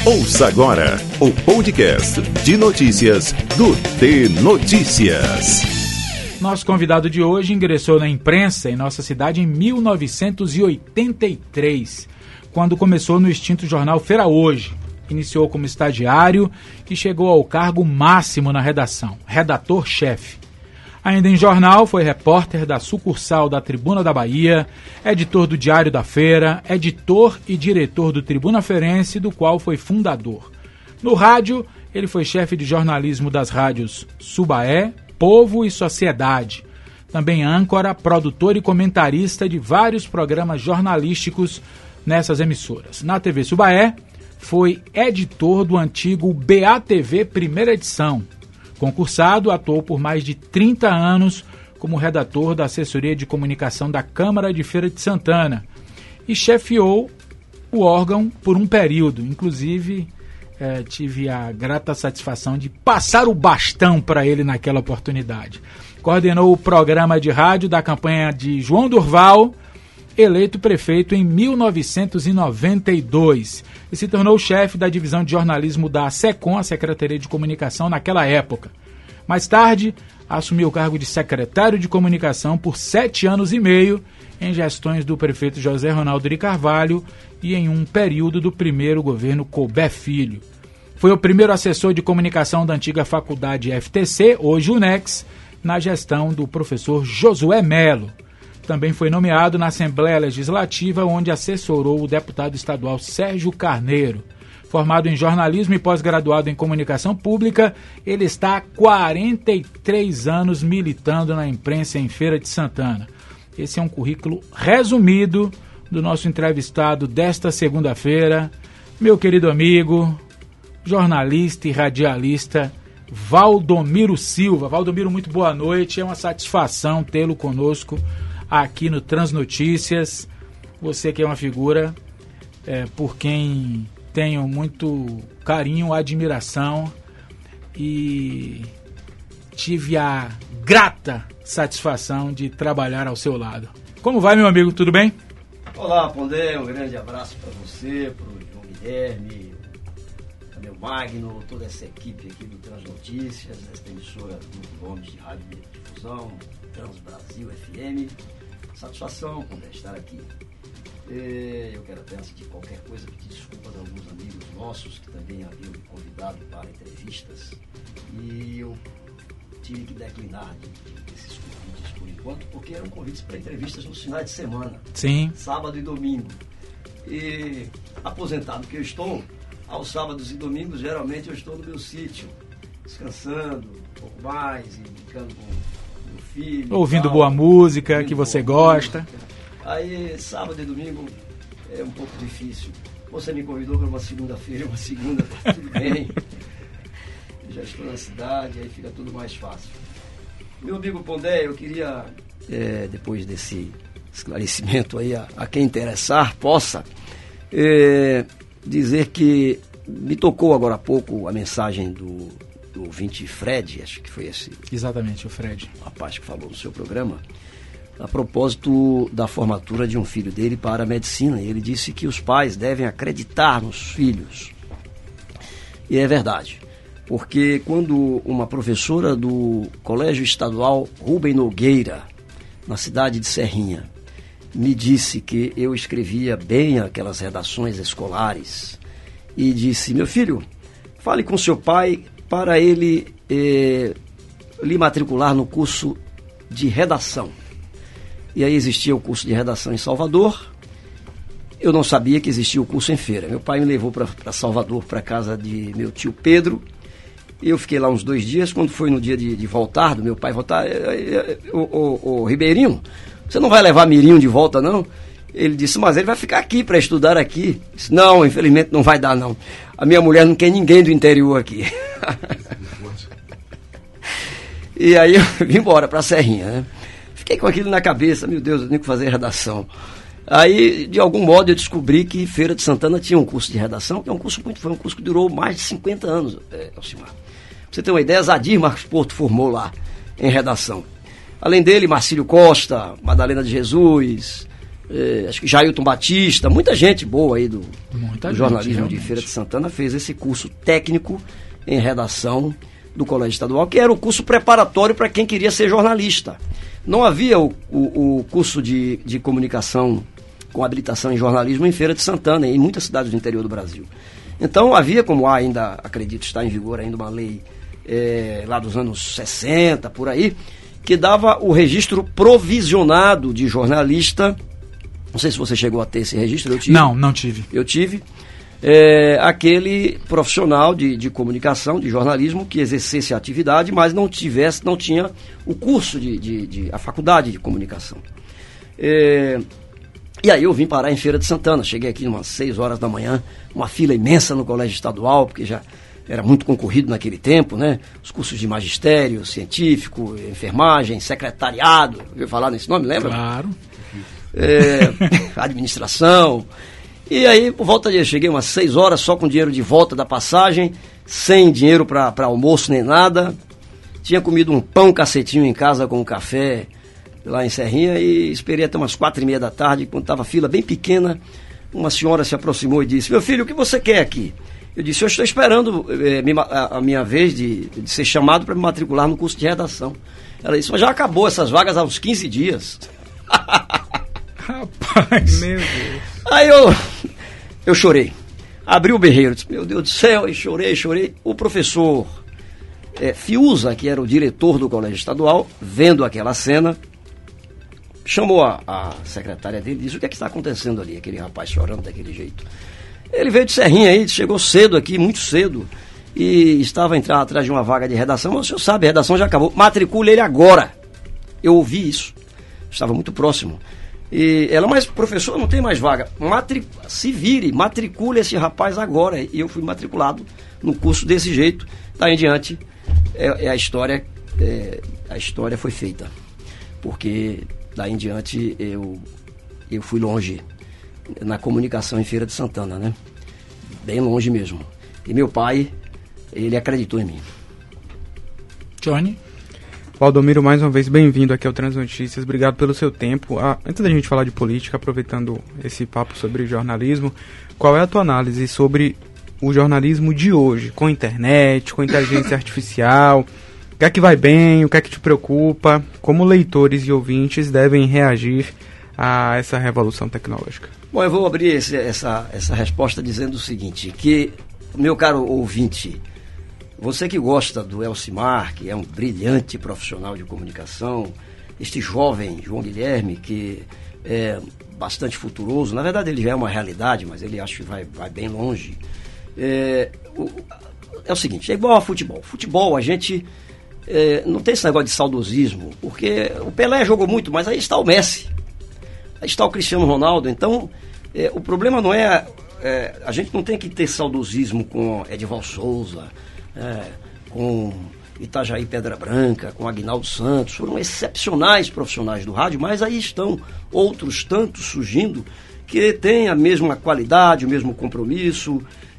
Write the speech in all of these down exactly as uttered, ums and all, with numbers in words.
Ouça agora o podcast de notícias do T Notícias. Nosso convidado de hoje ingressou na imprensa em nossa cidade em mil novecentos e oitenta e três, quando começou no extinto jornal Feira Hoje. Iniciou como estagiário e chegou ao cargo máximo na redação, redator-chefe. Ainda em jornal, foi repórter da sucursal da Tribuna da Bahia, editor do Diário da Feira, editor e diretor do Tribuna Feirense, do qual foi fundador. No rádio, ele foi chefe de jornalismo das rádios Subaé, Povo e Sociedade. Também âncora, produtor e comentarista de vários programas jornalísticos nessas emissoras. Na T V Subaé, foi editor do antigo B A T V Primeira Edição. Concursado, atuou por mais de trinta anos como redator da assessoria de comunicação da Câmara de Feira de Santana e chefiou o órgão por um período. Inclusive, eh, tive a grata satisfação de passar o bastão para ele naquela oportunidade. Coordenou o programa de rádio da campanha de João Durval, eleito prefeito em mil novecentos e noventa e dois, e se tornou chefe da divisão de jornalismo da SECOM, a Secretaria de Comunicação, naquela época. Mais tarde, assumiu o cargo de secretário de Comunicação por sete anos e meio, em gestões do prefeito José Ronaldo de Carvalho e em um período do primeiro governo Coubé Filho. Foi o primeiro assessor de comunicação da antiga faculdade F T C, hoje UNEX, na gestão do professor Josué Melo. Também foi nomeado na Assembleia Legislativa, onde assessorou o deputado estadual Sérgio Carneiro. Formado em jornalismo e pós-graduado em comunicação pública, ele está há quarenta e três anos militando na imprensa em Feira de Santana. Esse é um currículo resumido do nosso entrevistado desta segunda-feira, meu querido amigo, jornalista e radialista Valdomiro Silva. Valdomiro, muito boa noite, é uma satisfação tê-lo conosco aqui no Transnotícias. Você que é uma figura é, por quem tenho muito carinho, admiração e tive a grata satisfação de trabalhar ao seu lado. Como vai, meu amigo? Tudo bem? Olá, Pondé, um grande abraço para você, para o João Guilherme, também o Magno, toda essa equipe aqui do Transnotícias, esta emissora do nome de rádio de difusão, Trans Brasil F M. Satisfação, Pondé, estar aqui. Eu quero até, antes de qualquer coisa, pedir desculpas a alguns amigos nossos que também haviam me convidado para entrevistas e eu tive que declinar de, de, desses convites por enquanto, porque eram convites para entrevistas nos finais de semana. Sim. Sábado e domingo. E aposentado que eu estou, aos sábados e domingos, geralmente eu estou no meu sítio, descansando um pouco mais e brincando com meu filho. Ouvindo tal, boa música ouvindo que você boa gosta. Música. Aí, sábado e domingo é um pouco difícil. Você me convidou para uma segunda-feira, uma segunda, tá tudo bem. Já estou na cidade, aí fica tudo mais fácil. Meu amigo Pondé, eu queria, é, depois desse esclarecimento aí, a, a quem interessar, possa é, dizer que me tocou agora há pouco a mensagem do, do ouvinte Fred, acho que foi esse. Exatamente, o Fred. O rapaz que falou no seu programa, a propósito da formatura de um filho dele para a medicina. Ele disse que os pais devem acreditar nos filhos. E é verdade, porque quando uma professora do Colégio Estadual Rubem Nogueira, na cidade de Serrinha, me disse que eu escrevia bem aquelas redações escolares e disse: meu filho, fale com seu pai para ele eh, lhe matricular no curso de redação. E aí existia o curso de redação em Salvador. Eu não sabia que existia o curso em Feira. Meu pai me levou para Salvador, para a casa de meu tio Pedro. Eu fiquei lá uns dois dias. Quando foi no dia de, de voltar, do meu pai voltar, o, o, o Ribeirinho, você não vai levar Mirinho de volta, não? Ele disse: mas ele vai ficar aqui para estudar aqui. Eu disse: não, infelizmente não vai dar, não. A minha mulher não quer ninguém do interior aqui. E aí eu vim embora para a Serrinha, né? Fiquei com aquilo na cabeça, meu Deus, eu tenho que fazer redação. Aí, de algum modo, eu descobri que Feira de Santana tinha um curso de redação, que é um curso muito, foi um curso que durou mais de cinquenta anos, é, Alcimar. Pra você ter uma ideia, Zadir Marcos Porto formou lá, em redação. Além dele, Marcílio Costa, Madalena de Jesus, É, acho que Jailton Batista, muita gente boa aí do, Muita do gente, jornalismo realmente. de Feira de Santana fez esse curso técnico em redação do Colégio Estadual, que era o curso preparatório para quem queria ser jornalista. Não havia o, o, o curso de, de comunicação com habilitação em jornalismo em Feira de Santana, em muitas cidades do interior do Brasil. Então havia, como há ainda, acredito, está em vigor ainda uma lei é, lá dos anos sessenta, por aí, que dava o registro provisionado de jornalista. Não sei se você chegou a ter esse registro, eu tive. Não, não tive. Eu tive. É, aquele profissional de, de comunicação, de jornalismo, que exercesse a atividade, mas não tivesse, não tinha o curso de, de, de a faculdade de comunicação. É, e aí eu vim parar em Feira de Santana. Cheguei aqui umas seis horas da manhã, uma fila imensa no Colégio Estadual, porque já era muito concorrido naquele tempo, né? Os cursos de magistério, científico, enfermagem, secretariado. Ouviu falar nesse nome, lembra? Claro. É, administração. E aí, por volta de... Cheguei umas seis horas só com dinheiro de volta da passagem, sem dinheiro para almoço nem nada. Tinha comido um pão cacetinho em casa com um café lá em Serrinha e esperei até umas quatro e meia da tarde, quando estava a fila bem pequena. Uma senhora se aproximou e disse: meu filho, o que você quer aqui? Eu disse: eu estou esperando eh, a, a minha vez de, de ser chamado para me matricular no curso de redação. Ela disse: mas já acabou essas vagas há uns quinze dias. Rapaz. Meu Deus. Aí eu, eu chorei. Abri o berreiro, disse: meu Deus do céu, e chorei, chorei. O professor é, Fiuza, que era o diretor do Colégio Estadual, vendo aquela cena, chamou a, a secretária dele e disse: o que é que está acontecendo ali? Aquele rapaz chorando daquele jeito. Ele veio de Serrinha aí, chegou cedo aqui, muito cedo, e estava entrando atrás de uma vaga de redação. Mas o senhor sabe, a redação já acabou. Matricule ele agora. Eu ouvi isso. Estava muito próximo. E ela: mas professor, não tem mais vaga. Matric... Se vire, matricule esse rapaz agora. E eu fui matriculado no curso desse jeito. Daí em diante, é, é a história, é, a história foi feita. Porque daí em diante eu, eu fui longe na comunicação em Feira de Santana, né? Bem longe mesmo. E meu pai, ele acreditou em mim. Johnny? Valdomiro, mais uma vez, bem-vindo aqui ao Transnotícias. Obrigado pelo seu tempo. Ah, antes da gente falar de política, aproveitando esse papo sobre jornalismo, qual é a tua análise sobre o jornalismo de hoje, com internet, com inteligência artificial? O que é que vai bem, o que é que te preocupa? Como leitores e ouvintes devem reagir a essa revolução tecnológica? Bom, eu vou abrir esse, essa, essa resposta dizendo o seguinte, que, meu caro ouvinte, você que gosta do Elcimar, que é um brilhante profissional de comunicação, este jovem João Guilherme, que é bastante futuroso, na verdade ele já é uma realidade, mas ele acho que vai, vai bem longe. É o, é o seguinte, é igual a futebol. Futebol, a gente é, não tem esse negócio de saudosismo, porque o Pelé jogou muito, mas aí está o Messi, aí está o Cristiano Ronaldo. Então, é, o problema não é, é... A gente não tem que ter saudosismo com Edival Souza, É, com Itajaí Pedra Branca, com Aguinaldo Santos. Foram excepcionais profissionais do rádio, mas aí estão outros tantos surgindo que têm a mesma qualidade, o mesmo compromisso,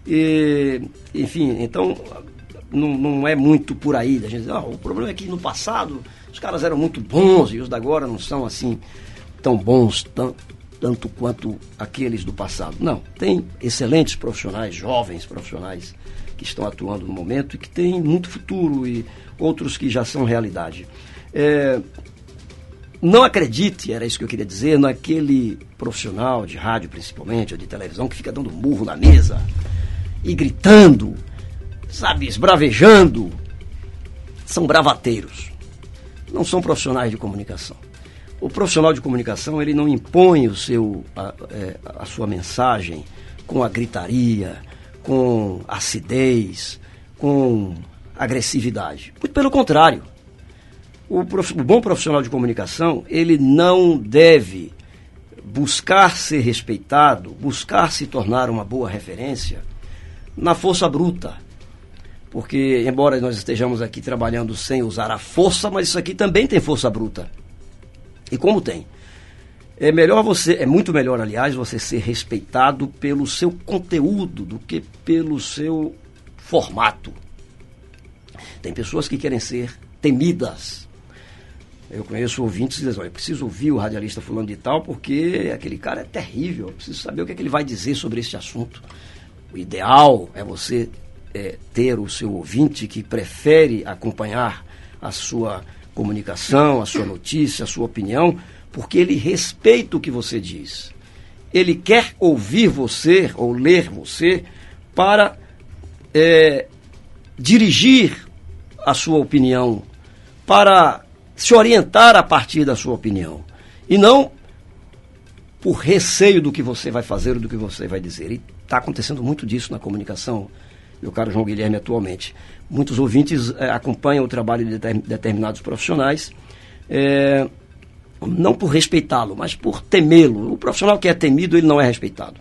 e, enfim, então não, não é muito por aí da gente dizer: ah, o problema é que no passado os caras eram muito bons e os da agora não são assim tão bons tão, tanto quanto aqueles do passado. Não, tem excelentes profissionais, jovens profissionais que estão atuando no momento e que têm muito futuro, e outros que já são realidade. É, não acredite, era isso que eu queria dizer, naquele profissional de rádio principalmente, ou de televisão, que fica dando murro na mesa e gritando, sabe, esbravejando. São bravateiros, não são profissionais de comunicação. O profissional de comunicação, ele não impõe o seu, a, a sua mensagem com a gritaria, com acidez, com agressividade. Muito pelo contrário. O, prof, o bom profissional de comunicação, ele não deve buscar ser respeitado, buscar se tornar uma boa referência na força bruta. Porque, embora nós estejamos aqui trabalhando sem usar a força, mas isso aqui também tem força bruta. E como tem? É melhor você, é muito melhor, aliás, você ser respeitado pelo seu conteúdo do que pelo seu formato. Tem pessoas que querem ser temidas. Eu conheço ouvintes que dizem, olha, eu preciso ouvir o radialista fulano de tal, porque aquele cara é terrível, eu preciso saber o que, é que ele vai dizer sobre esse assunto. O ideal é você é, ter o seu ouvinte que prefere acompanhar a sua comunicação, a sua notícia, a sua opinião, porque ele respeita o que você diz. Ele quer ouvir você ou ler você para é, dirigir a sua opinião, para se orientar a partir da sua opinião. E não por receio do que você vai fazer ou do que você vai dizer. E está acontecendo muito disso na comunicação, meu caro João Guilherme, atualmente. Muitos ouvintes é, acompanham o trabalho de determinados profissionais, é, não por respeitá-lo, mas por temê-lo. O profissional que é temido, ele não é respeitado.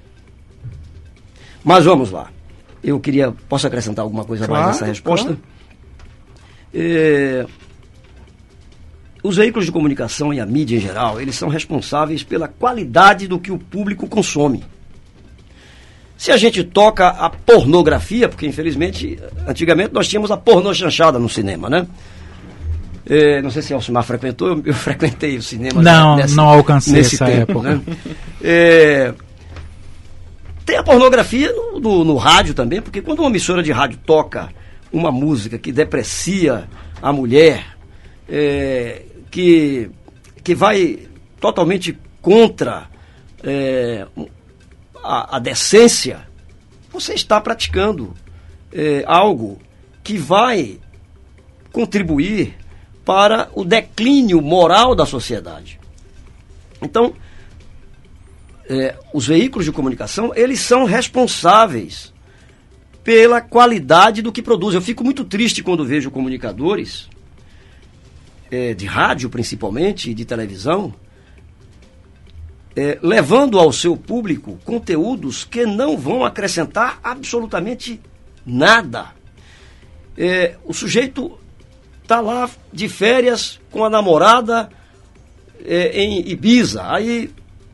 Mas vamos lá. Eu queria... Posso acrescentar alguma coisa claro, mais nessa resposta? Claro. É, os veículos de comunicação e a mídia em geral, eles são responsáveis pela qualidade do que o público consome. Se a gente toca a pornografia, porque infelizmente, antigamente nós tínhamos a pornochanchada no cinema, né? É, não sei se Alcimar frequentou, eu, eu frequentei o cinema. Não, nessa, não alcancei nesse essa tempo, época. Né? É, tem a pornografia no, no, no rádio também, porque quando uma emissora de rádio toca uma música que deprecia a mulher, é, que, que vai totalmente contra é, a, a decência, você está praticando é, algo que vai contribuir para o declínio moral da sociedade. Então, é, os veículos de comunicação, eles são responsáveis pela qualidade do que produzem. Eu fico muito triste quando vejo comunicadores, é, de rádio principalmente, e de televisão, é, levando ao seu público conteúdos que não vão acrescentar absolutamente nada. É, o sujeito está lá de férias com a namorada é, em Ibiza. Aí,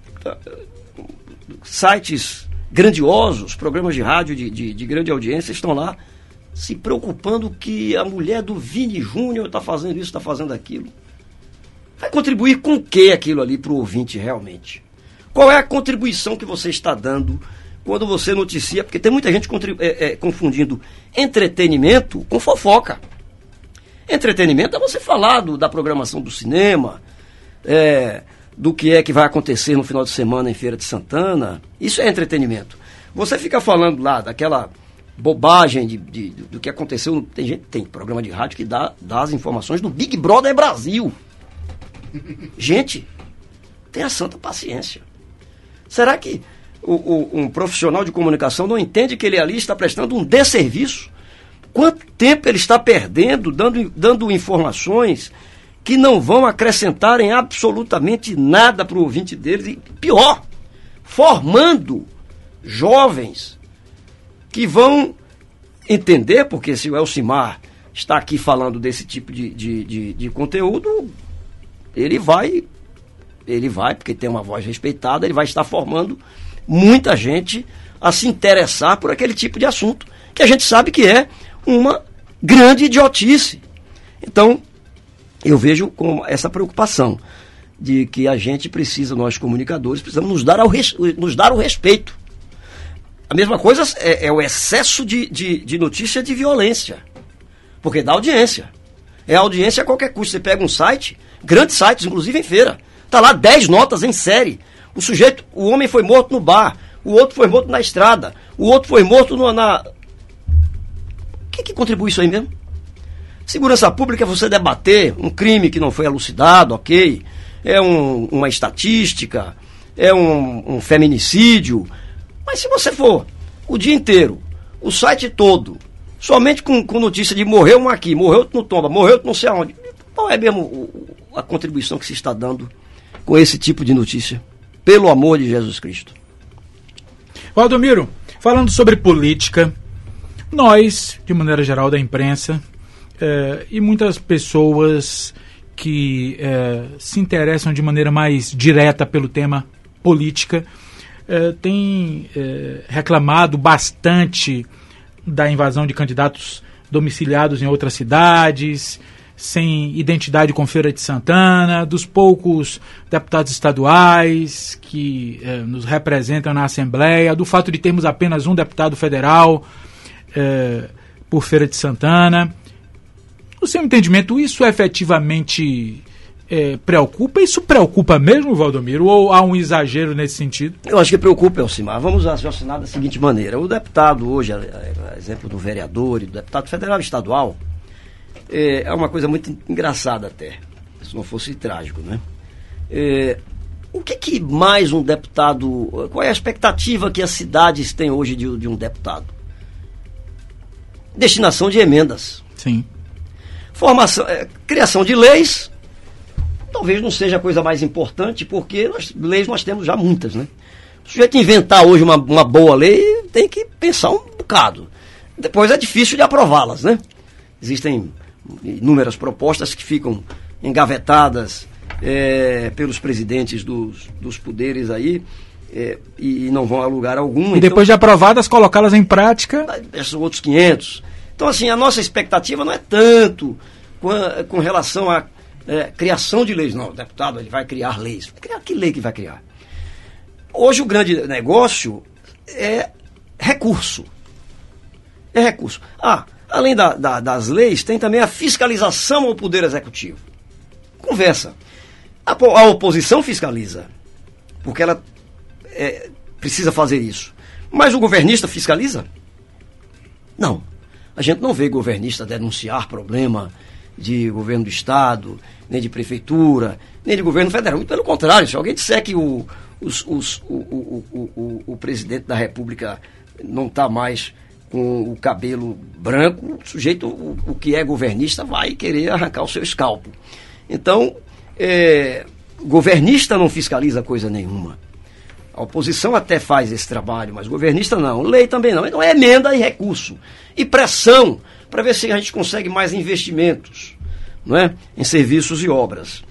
sites grandiosos, programas de rádio de, de, de grande audiência estão lá se preocupando que a mulher do Vini Júnior está fazendo isso, está fazendo aquilo. Vai contribuir com o que aquilo ali para o ouvinte realmente? Qual é a contribuição que você está dando quando você noticia? Porque tem muita gente é, é, confundindo entretenimento com fofoca. Entretenimento é você falar do, da programação do cinema, é, do que é que vai acontecer no final de semana em Feira de Santana. Isso é entretenimento. Você fica falando lá daquela bobagem de, de, do que aconteceu. Tem gente, tem programa de rádio que dá, dá as informações do Big Brother Brasil. Gente, tenha santa paciência. Será que o, o, um profissional de comunicação não entende que ele ali está prestando um desserviço? Quanto tempo ele está perdendo dando, dando informações que não vão acrescentar em absolutamente nada para o ouvinte deles? E pior, formando jovens que vão entender, porque se o Elcimar está aqui falando desse tipo de, de, de, de conteúdo, ele vai, ele vai, porque tem uma voz respeitada, ele vai estar formando muita gente a se interessar por aquele tipo de assunto, que a gente sabe que é uma grande idiotice. Então, eu vejo com essa preocupação de que a gente precisa, nós comunicadores, precisamos nos dar, ao res, nos dar o respeito. A mesma coisa é, é o excesso de, de, de notícia de violência, porque dá audiência. É audiência a qualquer custo. Você pega um site, grandes sites, inclusive em feira, está lá dez notas em série. O sujeito, o homem foi morto no bar, o outro foi morto na estrada, o outro foi morto no, na... O que, que contribui isso aí mesmo? Segurança pública é você debater um crime que não foi elucidado, ok? É um, uma estatística, é um, um feminicídio. Mas se você for o dia inteiro, o site todo, somente com, com notícia de morreu um aqui, morreu outro no tomba, morreu outro não sei aonde, qual é mesmo o, a contribuição que se está dando com esse tipo de notícia? Pelo amor de Jesus Cristo. Valdomiro, falando sobre política, nós, de maneira geral da imprensa, eh, e muitas pessoas que eh, se interessam de maneira mais direta pelo tema política, eh, têm eh, reclamado bastante da invasão de candidatos domiciliados em outras cidades, sem identidade com Feira de Santana, dos poucos deputados estaduais que eh, nos representam na Assembleia, do fato de termos apenas um deputado federal eh, por Feira de Santana. No seu entendimento, isso efetivamente eh, preocupa? Isso preocupa mesmo, Valdomiro, ou há um exagero nesse sentido? Eu acho que preocupa, Elcimar. Vamos raciocinar da seguinte maneira. O deputado hoje, exemplo do vereador e do deputado federal e estadual, é uma coisa muito engraçada até, se não fosse trágico, né? É, o que, que mais um deputado... Qual é a expectativa que as cidades têm hoje de, de um deputado? Destinação de emendas. Sim. Formação, é, criação de leis, talvez não seja a coisa mais importante, porque nós, leis nós temos já muitas, né? O sujeito inventar hoje uma, uma boa lei, tem que pensar um bocado. Depois é difícil de aprová-las, né? Existem inúmeras propostas que ficam engavetadas é, pelos presidentes dos, dos poderes aí é, e, e não vão a lugar algum. E depois então, de aprovadas, colocá-las em prática... São outros quinhentos. Então, assim, a nossa expectativa não é tanto com, a, com relação à é, criação de leis. Não, o deputado ele vai criar leis. Criar que lei que vai criar? Hoje o grande negócio é recurso. É recurso. Ah, além da, da, das leis, tem também a fiscalização ao Poder Executivo. Conversa. A, a oposição fiscaliza, porque ela é, precisa fazer isso. Mas o governista fiscaliza? Não. A gente não vê governista denunciar problema de governo do Estado, nem de prefeitura, nem de governo federal. Muito pelo contrário, se alguém disser que o, os, os, o, o, o, o, o presidente da República não está mais com o cabelo branco, o sujeito, o, o que é governista, vai querer arrancar o seu escalpo. Então, é, governista não fiscaliza coisa nenhuma. A oposição até faz esse trabalho, mas governista não. Lei também não. Então é emenda e recurso. E pressão para ver se a gente consegue mais investimentos, não é? Em serviços e obras.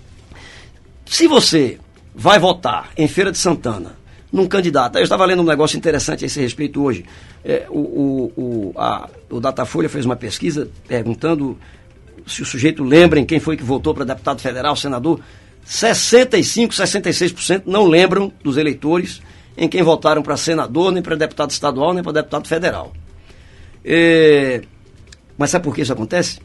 Se você vai votar em Feira de Santana num candidato... Eu estava lendo um negócio interessante a esse respeito hoje. É, o, o, o, a, o Datafolha fez uma pesquisa perguntando se o sujeito lembra em quem foi que votou para deputado federal, senador. sessenta e cinco, sessenta e seis por cento não lembram dos eleitores em quem votaram para senador, nem para deputado estadual, nem para deputado federal. É, mas sabe por que isso acontece?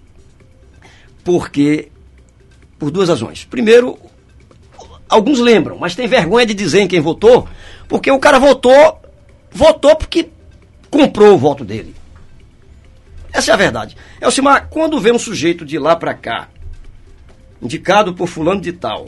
Porque, por duas razões. Primeiro, alguns lembram, mas tem vergonha de dizer em quem votou, porque o cara votou, votou porque comprou o voto dele. Essa é a verdade. Elcimar, quando vê um sujeito de lá para cá, indicado por fulano de tal,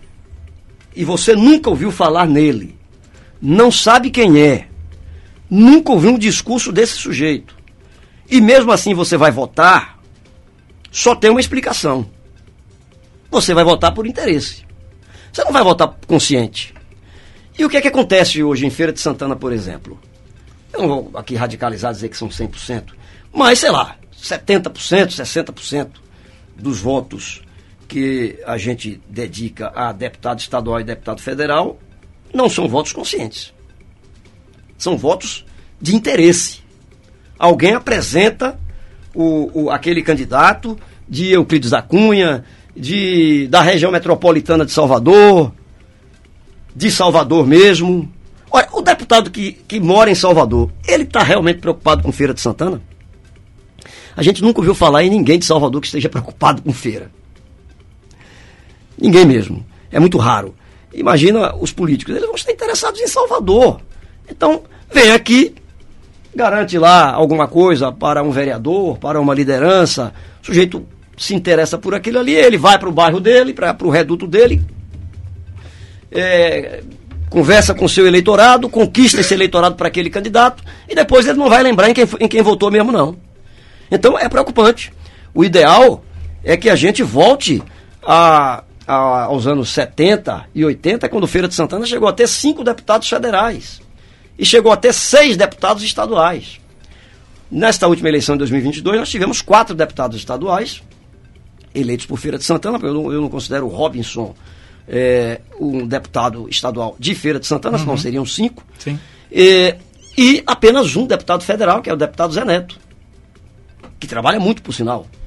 e você nunca ouviu falar nele, não sabe quem é, nunca ouviu um discurso desse sujeito, e mesmo assim você vai votar, só tem uma explicação. Você vai votar por interesse. Você não vai votar consciente. E o que é que acontece hoje em Feira de Santana, por exemplo? Eu não vou aqui radicalizar dizer que são cem por cento, mas, sei lá, setenta por cento, sessenta por cento dos votos que a gente dedica a deputado estadual e deputado federal não são votos conscientes. São votos de interesse. Alguém apresenta o, o, aquele candidato de Euclides da Cunha, de, da região metropolitana de Salvador, de Salvador mesmo. Olha, o deputado que, que mora em Salvador, ele está realmente preocupado com Feira de Santana? A gente nunca ouviu falar em ninguém de Salvador que esteja preocupado com feira. Ninguém mesmo. É muito raro. Imagina os políticos, eles vão estar interessados em Salvador. Então, vem aqui, garante lá alguma coisa para um vereador, para uma liderança, o sujeito se interessa por aquilo ali, ele vai para o bairro dele, para o reduto dele, é, conversa com o seu eleitorado, conquista esse eleitorado para aquele candidato, e depois ele não vai lembrar em quem, em quem votou mesmo, não. Então, é preocupante. O ideal é que a gente volte a... aos anos setenta e oitenta, quando Feira de Santana chegou a ter cinco deputados federais e chegou a ter seis deputados estaduais. Nesta última eleição de dois mil e vinte e dois, nós tivemos quatro deputados estaduais eleitos por Feira de Santana. Eu não, eu não considero o Robinson é, um deputado estadual de Feira de Santana, uhum. Senão seriam cinco. Sim. É, e apenas um deputado federal, que é o deputado Zé Neto, que trabalha muito, por sinal.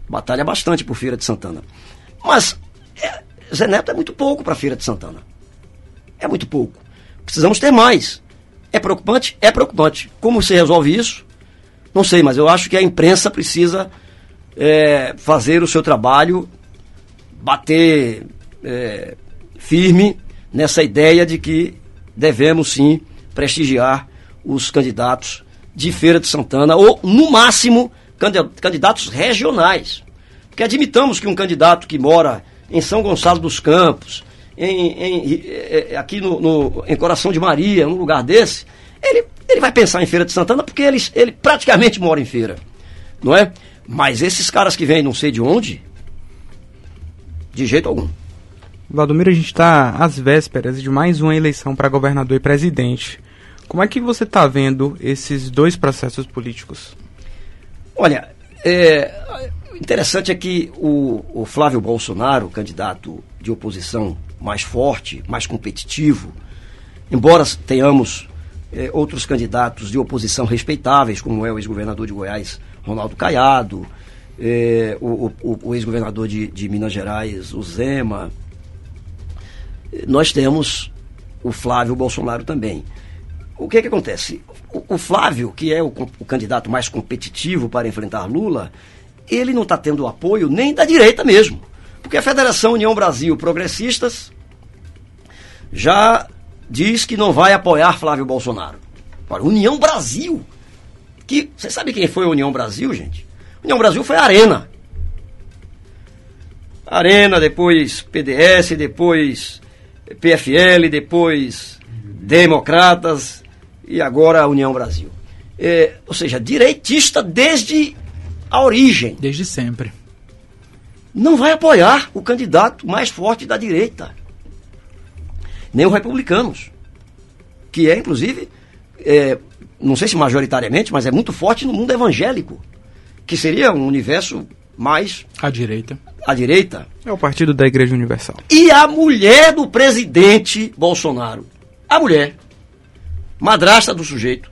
batalha bastante por Feira de Santana. Mas é, Zé Neto é muito pouco para Feira de Santana. É muito pouco. Precisamos ter mais. É preocupante? É preocupante. Como se resolve isso? Não sei, mas eu acho que a imprensa precisa é, fazer o seu trabalho, bater é, firme nessa ideia de que devemos sim prestigiar os candidatos de Feira de Santana, ou no máximo candidatos regionais. Porque admitamos que um candidato que mora em São Gonçalo dos Campos, em, em, aqui no, no, em Coração de Maria, num lugar desse, ele, ele vai pensar em Feira de Santana porque ele, ele praticamente mora em Feira, não é? Mas esses caras que vêm não sei de onde, de jeito algum. Valdomiro, a gente está às vésperas de mais uma eleição para governador e presidente. Como é que você está vendo esses dois processos políticos? Olha, é, interessante é que o, o Flávio Bolsonaro, candidato de oposição mais forte, mais competitivo, embora tenhamos é, outros candidatos de oposição respeitáveis, como é o ex-governador de Goiás, Ronaldo Caiado, é, o, o, o ex-governador de, de Minas Gerais, o Zema, nós temos o Flávio Bolsonaro também. O que que acontece? O, o Flávio, que é o, o candidato mais competitivo para enfrentar Lula, ele não está tendo apoio nem da direita mesmo. Porque a Federação União Brasil Progressistas já diz que não vai apoiar Flávio Bolsonaro. Olha, União Brasil. Que, você sabe quem foi a União Brasil, gente? União Brasil foi a Arena. Arena, depois P D S, depois P F L, depois Democratas e agora a União Brasil. É, ou seja, direitista desde a origem. Desde sempre. Não vai apoiar o candidato mais forte da direita. Nem os republicanos. Que é, inclusive, é, não sei se majoritariamente, mas é muito forte no mundo evangélico. Que seria um universo mais... à direita. À direita. É o partido da Igreja Universal. E a mulher do presidente Bolsonaro, a mulher, madrasta do sujeito,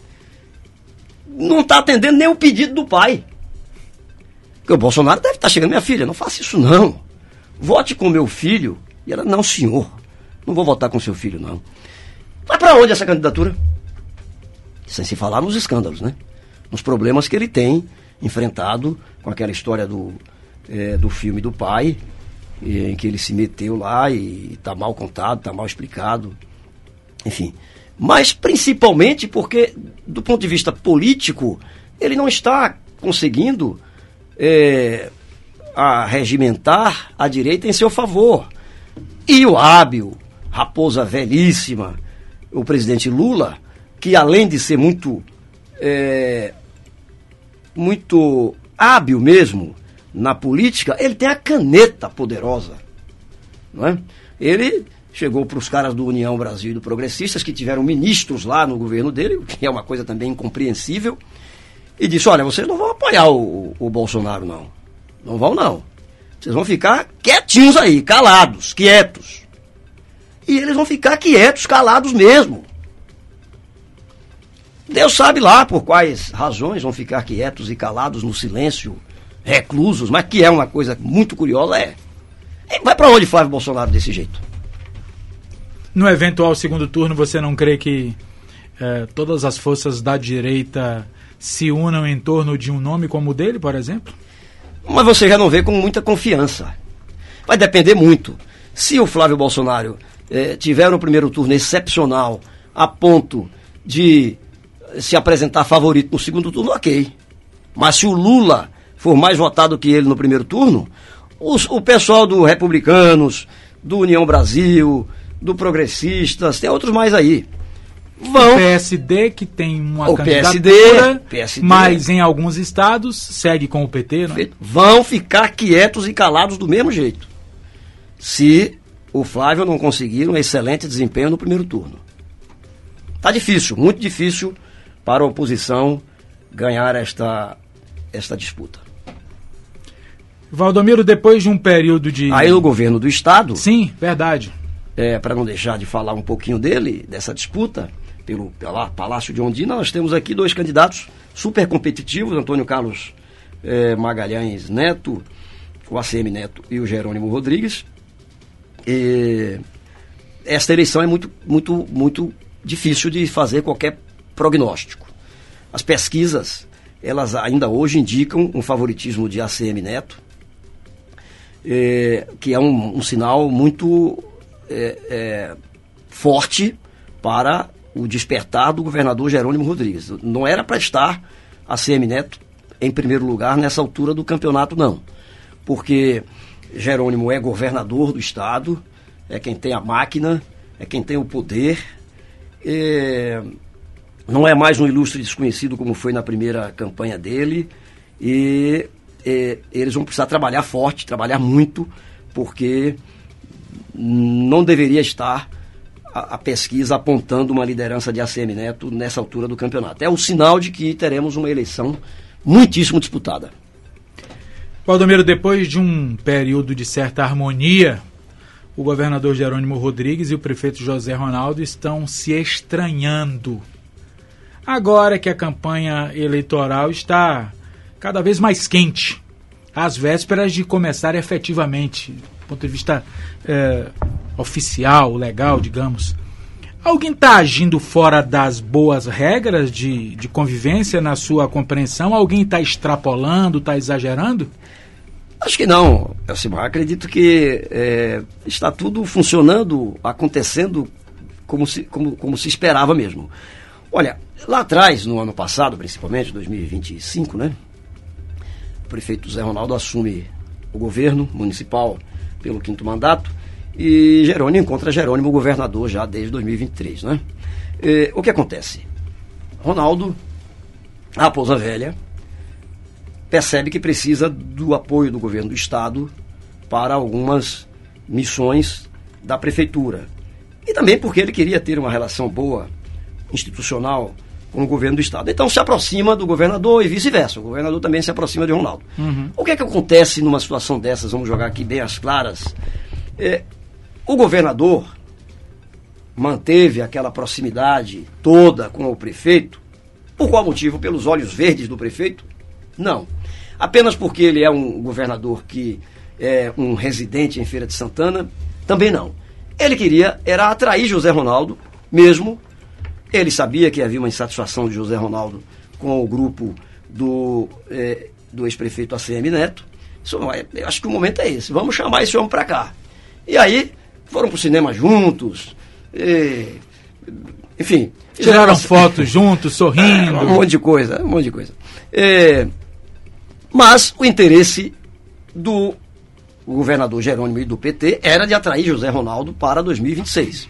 não está atendendo nem o pedido do pai. Porque o Bolsonaro deve estar chegando, minha filha, não faça isso não. Vote com meu filho. E ela, não senhor, não vou votar com seu filho não. Vai para onde essa candidatura? Sem se falar nos escândalos, né? Nos problemas que ele tem enfrentado com aquela história do, é, do filme do pai, em que ele se meteu lá e está mal contado, está mal explicado. Enfim, mas principalmente porque, do ponto de vista político, ele não está conseguindo é, a regimentar a direita em seu favor. E o hábil, raposa velhíssima, o presidente Lula, que além de ser muito, é, muito hábil mesmo na política, ele tem a caneta poderosa, não é? Ele chegou para os caras do União Brasil e do Progressistas, que tiveram ministros lá no governo dele, que é uma coisa também incompreensível, e disse, olha, vocês não vão apoiar o, o Bolsonaro, não. Não vão, não. Vocês vão ficar quietinhos aí, calados, quietos. E eles vão ficar quietos, calados mesmo. Deus sabe lá por quais razões vão ficar quietos e calados no silêncio, reclusos, mas que é uma coisa muito curiosa, é. Vai para onde Flávio Bolsonaro desse jeito? No eventual segundo turno, você não crê que eh, todas as forças da direita se unam em torno de um nome como o dele, por exemplo? Mas você já não vê com muita confiança. Vai depender muito. Se o Flávio Bolsonaro eh, tiver um primeiro turno excepcional a ponto de se apresentar favorito no segundo turno, ok. Mas se o Lula for mais votado que ele no primeiro turno, os, o pessoal do Republicanos, do União Brasil, do Progressistas, tem outros mais aí. Vão. O P S D, que tem uma o candidatura, P S D, P S D, mas em alguns estados segue com o P T, não é? Vão ficar quietos e calados do mesmo jeito, se o Flávio não conseguir um excelente desempenho no primeiro turno. Tá difícil, muito difícil para a oposição ganhar esta, esta disputa. Valdomiro, depois de um período de... Aí o governo do estado... Sim, verdade. É, para não deixar de falar um pouquinho dele, dessa disputa, pelo, pelo Palácio de Ondina, nós temos aqui dois candidatos super competitivos, Antônio Carlos é, Magalhães Neto, o A C M Neto e o Jerônimo Rodrigues. E esta eleição é muito, muito, muito difícil de fazer qualquer prognóstico. As pesquisas, elas ainda hoje indicam um favoritismo de A C M Neto, é, que é um, um sinal muito é, é, forte para o despertar do governador Jerônimo Rodrigues. Não era para estar A C M Neto em primeiro lugar nessa altura do campeonato, não. Porque Jerônimo é governador do estado, é quem tem a máquina, é quem tem o poder. É, não é mais um ilustre desconhecido como foi na primeira campanha dele. E é, eles vão precisar trabalhar forte, trabalhar muito, porque não deveria estar a, a pesquisa apontando uma liderança de A C M Neto nessa altura do campeonato. É o sinal de que teremos uma eleição muitíssimo disputada. Valdomiro, depois de um período de certa harmonia, o governador Jerônimo Rodrigues e o prefeito José Ronaldo estão se estranhando. Agora que a campanha eleitoral está cada vez mais quente, às vésperas de começar efetivamente, do ponto de vista é, oficial, legal, digamos, alguém está agindo fora das boas regras de, de convivência na sua compreensão? Alguém está extrapolando, está exagerando? Acho que não, Elcimar. Acredito que é, está tudo funcionando, acontecendo como se, como, como se esperava mesmo. Olha, lá atrás, no ano passado, principalmente, dois mil e vinte e cinco, né? O prefeito Zé Ronaldo assume o governo municipal pelo quinto mandato e Jerônimo encontra Jerônimo governador já desde dois mil e vinte e três, né? E, o que acontece? Ronaldo, a Raposa Velha, percebe que precisa do apoio do governo do estado para algumas missões da prefeitura. E também porque ele queria ter uma relação boa, institucional, com o governo do estado. Então se aproxima do governador e vice-versa. O governador também se aproxima de Ronaldo. Uhum. O que é que acontece numa situação dessas? Vamos jogar aqui bem as claras. É, o governador manteve aquela proximidade toda com o prefeito. Por qual motivo? Pelos olhos verdes do prefeito? Não. Apenas porque ele é um governador que é um residente em Feira de Santana? Também não. Ele queria, era atrair José Ronaldo, mesmo. Ele sabia que havia uma insatisfação de José Ronaldo com o grupo do, eh, do ex-prefeito A C M Neto. Isso, eu acho que o momento é esse. Vamos chamar esse homem para cá. E aí, foram para o cinema juntos. E, enfim. Tiraram uma... fotos juntos, sorrindo. Um monte de coisa, um monte de coisa. É, mas o interesse do governador Jerônimo e do P T era de atrair José Ronaldo para dois mil e vinte e seis.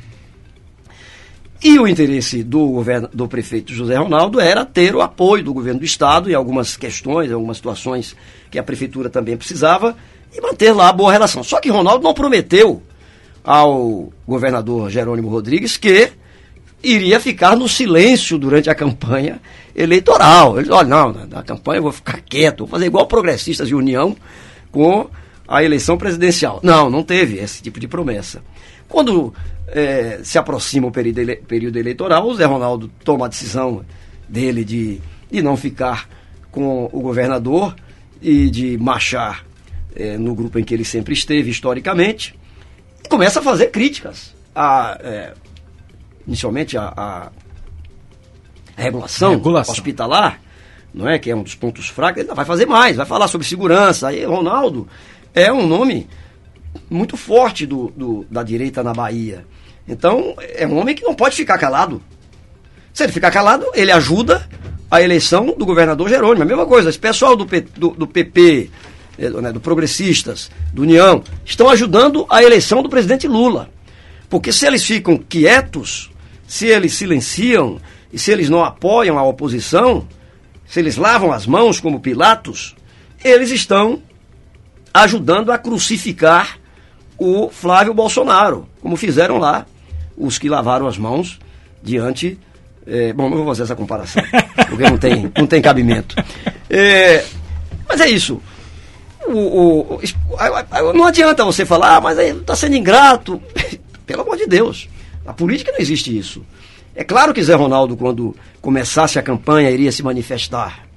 E o interesse do, governo, do prefeito José Ronaldo era ter o apoio do governo do estado em algumas questões, em algumas situações que a prefeitura também precisava, e manter lá a boa relação. Só que Ronaldo não prometeu ao governador Jerônimo Rodrigues que iria ficar no silêncio durante a campanha eleitoral. Ele disse, olha, não, na campanha eu vou ficar quieto, vou fazer igual progressistas de união com a eleição presidencial. Não, não teve esse tipo de promessa. Quando é, se aproxima o período, ele, período eleitoral, o Zé Ronaldo toma a decisão dele de, de não ficar com o governador e de marchar é, no grupo em que ele sempre esteve historicamente, e começa a fazer críticas a... É, inicialmente a, a, a regulação, regulação hospitalar, não é, que é um dos pontos fracos. Ele vai fazer mais, vai falar sobre segurança. Aí Ronaldo é um nome muito forte do, do, da direita na Bahia. Então é um homem que não pode ficar calado. Se ele ficar calado, ele ajuda a eleição do governador Jerônimo. A mesma coisa, esse pessoal do, P, do, do P P, né, do Progressistas, do União, estão ajudando a eleição do presidente Lula. Porque se eles ficam quietos, se eles silenciam e se eles não apoiam a oposição, se eles lavam as mãos como Pilatos, eles estão ajudando a crucificar o Flávio Bolsonaro, como fizeram lá os que lavaram as mãos diante... É, bom, não vou fazer essa comparação, porque não tem, não tem cabimento. É, mas é isso. O, o, o, não adianta você falar, ah, mas aí está sendo ingrato. Pelo amor de Deus. Na política não existe isso. É claro que Zé Ronaldo, quando começasse a campanha, iria se manifestar.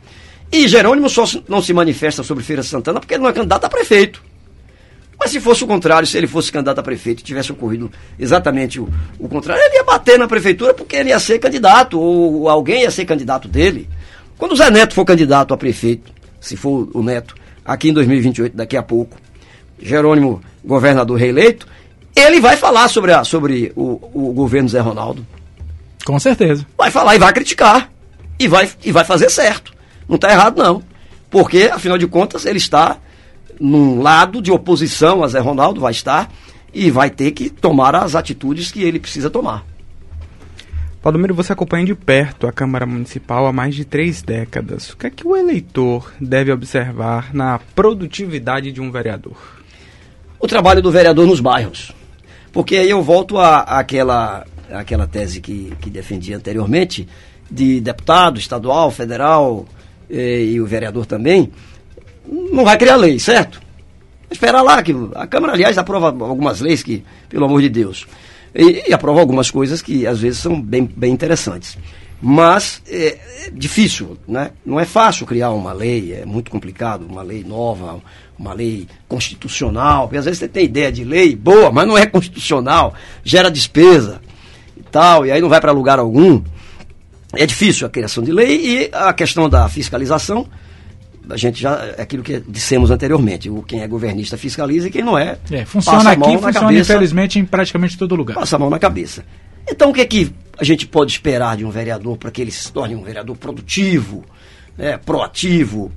E Jerônimo só não se manifesta sobre Feira de Santana porque ele não é candidato a prefeito. Mas se fosse o contrário, se ele fosse candidato a prefeito e tivesse ocorrido exatamente o, o contrário, ele ia bater na prefeitura porque ele ia ser candidato, ou alguém ia ser candidato dele. Quando o Zé Neto for candidato a prefeito, se for o Neto, aqui em dois mil e vinte e oito, daqui a pouco, Jerônimo, governador reeleito, ele vai falar sobre, a, sobre o, o governo Zé Ronaldo. Com certeza. Vai falar e vai criticar. E vai, e vai fazer certo. Não está errado, não. Porque, afinal de contas, ele está num lado de oposição a Zé Ronaldo, vai estar, e vai ter que tomar as atitudes que ele precisa tomar. Valdomiro, você acompanha de perto a Câmara Municipal há mais de três décadas. O que é que o eleitor deve observar na produtividade de um vereador? O trabalho do vereador nos bairros. Porque aí eu volto àquela, àquela tese que, que defendi anteriormente, de deputado, estadual, federal eh, e o vereador também, não vai criar lei, certo? Esperar lá, que a Câmara, aliás, aprova algumas leis que, pelo amor de Deus, e, e aprova algumas coisas que às vezes são bem, bem interessantes. Mas é, é difícil, né? Não é fácil criar uma lei, é muito complicado, uma lei nova, uma lei constitucional, porque às vezes você tem ideia de lei boa, mas não é constitucional, gera despesa e tal, e aí não vai para lugar algum. É difícil a criação de lei e a questão da fiscalização, a gente já, é aquilo que dissemos anteriormente, o, quem é governista fiscaliza e quem não é, é funciona passa a aqui, mão funciona na cabeça, infelizmente em praticamente todo lugar. Passa a mão na cabeça. Então o que é que a gente pode esperar de um vereador para que ele se torne um vereador produtivo, né, proativo?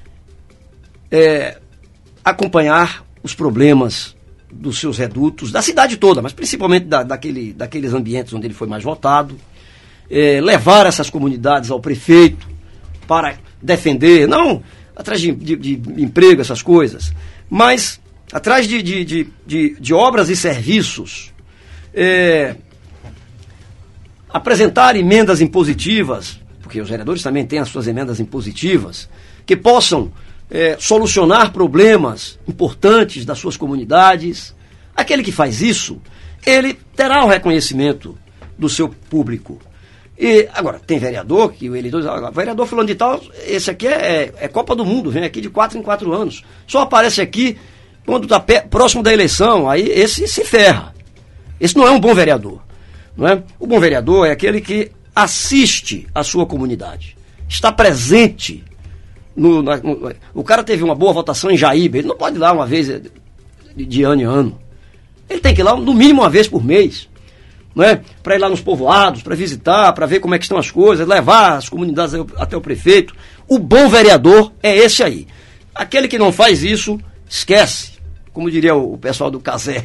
É, acompanhar os problemas dos seus redutos, da cidade toda, mas principalmente da, daquele, daqueles ambientes onde ele foi mais votado, é, levar essas comunidades ao prefeito para defender, não atrás de, de, de emprego, essas coisas, mas atrás de, de, de, de, de obras e serviços, é, apresentar emendas impositivas, porque os vereadores também têm as suas emendas impositivas, que possam é, solucionar problemas importantes das suas comunidades. Aquele que faz isso, ele terá o reconhecimento do seu público. E, agora, tem vereador, que o eleitor diz, ah, vereador fulano de tal, esse aqui é, é Copa do Mundo, vem aqui de quatro em quatro anos. Só aparece aqui quando está próximo da eleição, aí esse se ferra. Esse não é um bom vereador. Não é? O bom vereador é aquele que assiste a sua comunidade, está presente. No, no, no, o cara teve uma boa votação em Jaíba, ele não pode ir lá uma vez de, de ano em ano. Ele tem que ir lá no mínimo uma vez por mês. Não é? Para ir lá nos povoados, para visitar, para ver como é que estão as coisas, levar as comunidades até o prefeito. O bom vereador é esse aí. Aquele que não faz isso, esquece. Como diria o, o pessoal do Casé.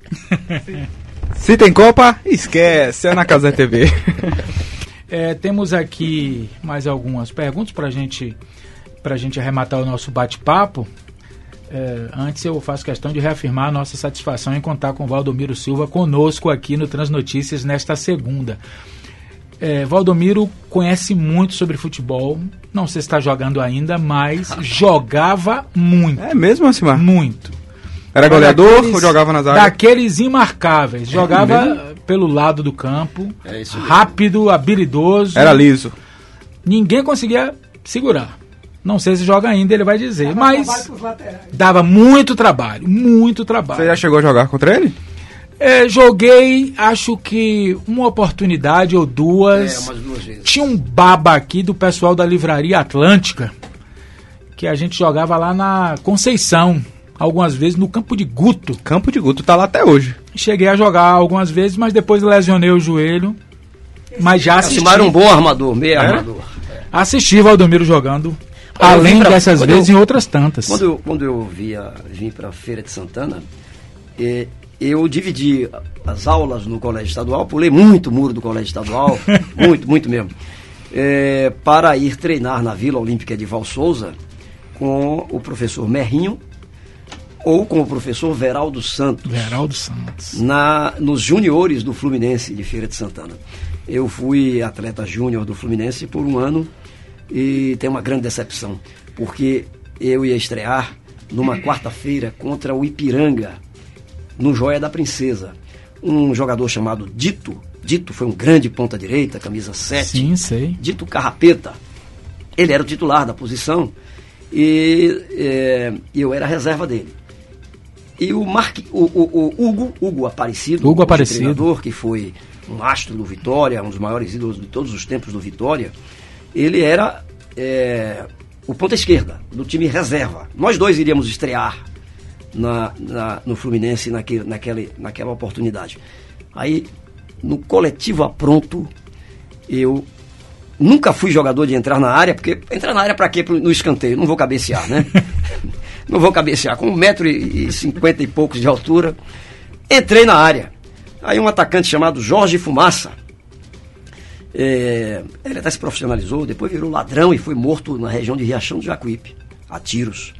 Se tem Copa, esquece. É na Casé T V. É, temos aqui mais algumas perguntas para gente, a gente arrematar o nosso bate-papo. É, antes eu faço questão de reafirmar a nossa satisfação em contar com o Valdomiro Silva conosco aqui no Transnotícias nesta segunda. É, Valdomiro conhece muito sobre futebol, não sei se está jogando ainda, mas jogava muito. É mesmo, Asimar? Muito. Era goleador daqueles, ou jogava nas áreas? Daqueles imarcáveis, jogava é pelo lado do campo, é rápido, habilidoso. Era liso. Ninguém conseguia segurar. Não sei se joga ainda, ele vai dizer, dava mas dava muito trabalho, muito trabalho. Você já chegou a jogar contra ele? É, joguei, acho que uma oportunidade ou duas. É, umas duas vezes. Tinha um baba aqui do pessoal da Livraria Atlântica, que a gente jogava lá na Conceição, algumas vezes no Campo de Guto. Campo de Guto tá lá até hoje. Cheguei a jogar algumas vezes, mas depois lesionei o joelho. Mas já assisti. Asimar era um bom armador, meio é? armador. É. Assisti Valdomiro jogando. Além pra, dessas vezes, eu, em outras tantas. Quando eu, quando eu via, vim para a Feira de Santana, eh, eu dividi as aulas no colégio estadual, pulei muito muro do colégio estadual, muito, muito mesmo, eh, para ir treinar na Vila Olímpica de Val Souza com o professor Merrinho ou com o professor Veraldo Santos. Veraldo Santos. Na, nos juniores do Fluminense de Feira de Santana. Eu fui atleta júnior do Fluminense por um ano. E tem uma grande decepção, porque eu ia estrear numa quarta-feira contra o Ipiranga, no Joia da Princesa. Um jogador chamado Dito. Dito foi um grande ponta-direita, camisa sete. Sim, sei. Dito Carrapeta. Ele era o titular da posição e é, eu era a reserva dele. E o, Marque, o, o, o Hugo, Hugo Aparecido, Hugo Aparecido, treinador, que foi um astro do Vitória, um dos maiores ídolos de todos os tempos do Vitória, ele era é, o ponta esquerda do time reserva. Nós dois iríamos estrear na, na, no Fluminense naquele, naquele, naquela oportunidade. Aí, no coletivo apronto, eu nunca fui jogador de entrar na área, porque entrar na área para quê? No escanteio, não vou cabecear, né? Não vou cabecear, com um metro e cinquenta e poucos de altura. Entrei na área. Aí um atacante chamado Jorge Fumaça, é, ele até se profissionalizou, depois virou ladrão e foi morto na região de Riachão do Jacuípe, a tiros.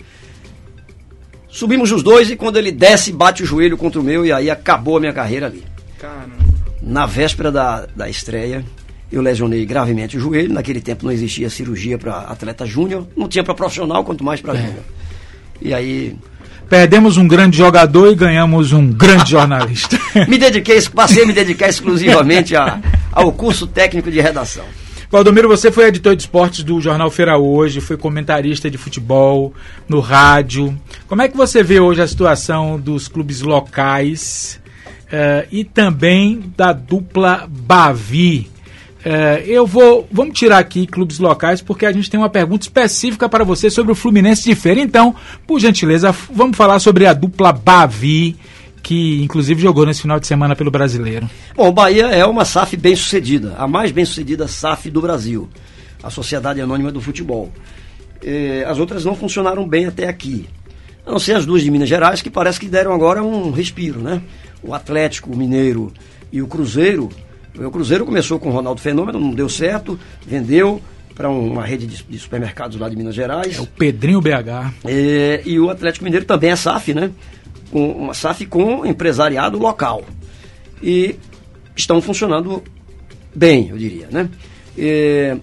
Subimos os dois e quando ele desce, bate o joelho contra o meu e aí acabou a minha carreira ali. Caramba. Na véspera da, da estreia, eu lesionei gravemente o joelho. Naquele tempo não existia cirurgia para atleta júnior, não tinha para profissional, quanto mais para é. júnior. E aí... Perdemos um grande jogador e ganhamos um grande jornalista. me dediquei, passei a me dedicar exclusivamente a, ao curso técnico de redação. Valdomiro, você foi editor de esportes do Jornal Feira Hoje, foi comentarista de futebol no rádio. Como é que você vê hoje a situação dos clubes locais uh, e também da dupla Bavi? Uh, eu vou, vamos tirar aqui clubes locais porque a gente tem uma pergunta específica para você sobre o Fluminense de Feira. Então, por gentileza, vamos falar sobre a dupla Bavi, que inclusive jogou nesse final de semana pelo Brasileiro. Bom, o Bahia é uma S A F bem sucedida, a mais bem sucedida S A F do Brasil, a Sociedade Anônima do Futebol. Eh, as outras não funcionaram bem até aqui, a não ser as duas de Minas Gerais, que parece que deram agora um respiro, né? O Atlético, o Mineiro e o Cruzeiro. O Cruzeiro começou com o Ronaldo Fenômeno, não deu certo, vendeu para uma rede de, de supermercados lá de Minas Gerais. É o Pedrinho B H. Eh, e o Atlético Mineiro também é S A F, né? Uma S A F com empresariado local. E estão funcionando bem, eu diria, né? E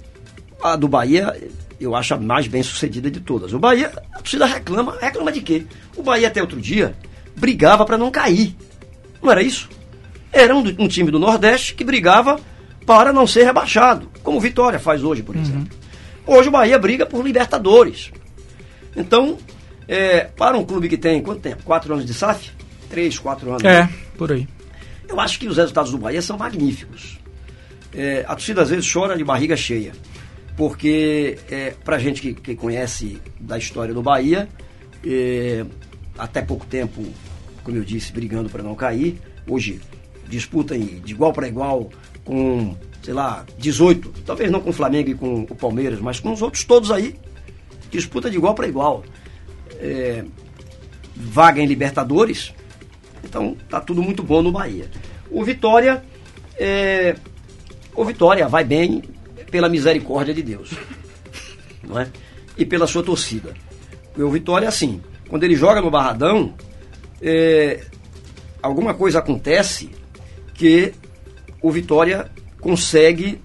a do Bahia, eu acho a mais bem sucedida de todas. O Bahia, a torcida reclama, reclama de quê? O Bahia até outro dia brigava para não cair. Não era isso? Era um, um time do Nordeste que brigava para não ser rebaixado, como o Vitória faz hoje, por exemplo. Uhum. Hoje o Bahia briga por Libertadores. Então, É, para um clube que tem, quanto tempo? Quatro anos de S A F? Três, quatro anos. É, por aí. Eu acho que os resultados do Bahia são magníficos. É, a torcida às vezes chora de barriga cheia, porque é, pra gente que, que conhece da história do Bahia, é, até pouco tempo, como eu disse, brigando para não cair, hoje disputa de igual para igual com, sei lá, dezoito, talvez não com o Flamengo e com o Palmeiras, mas com os outros todos aí, disputa de igual para igual. É, vaga em Libertadores, então tá tudo muito bom no Bahia. O Vitória é, o Vitória vai bem pela misericórdia de Deus, não é? E pela sua torcida. O Vitória, assim, quando ele joga no Barradão, é, alguma coisa acontece que o Vitória consegue,